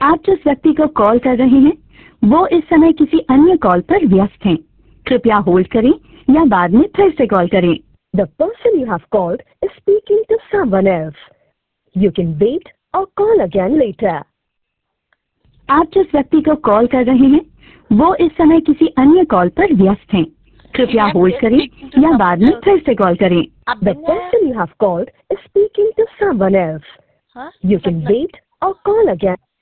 आप जिस व्यक्ति को कॉल कर रहे हैं वो इस समय किसी अन्य कॉल पर व्यस्त हैं। कृपया होल्ड करें या बाद में फिर से कॉल करें। The person you have called is speaking to someone else. You can wait or call again later. आप जिस व्यक्ति को कॉल कर रहे हैं वो इस समय किसी अन्य कॉल पर व्यस्त हैं। कृपया होल्ड करें या बाद में फिर से कॉल करें। The person you have called is speaking to someone else. You can wait or call again.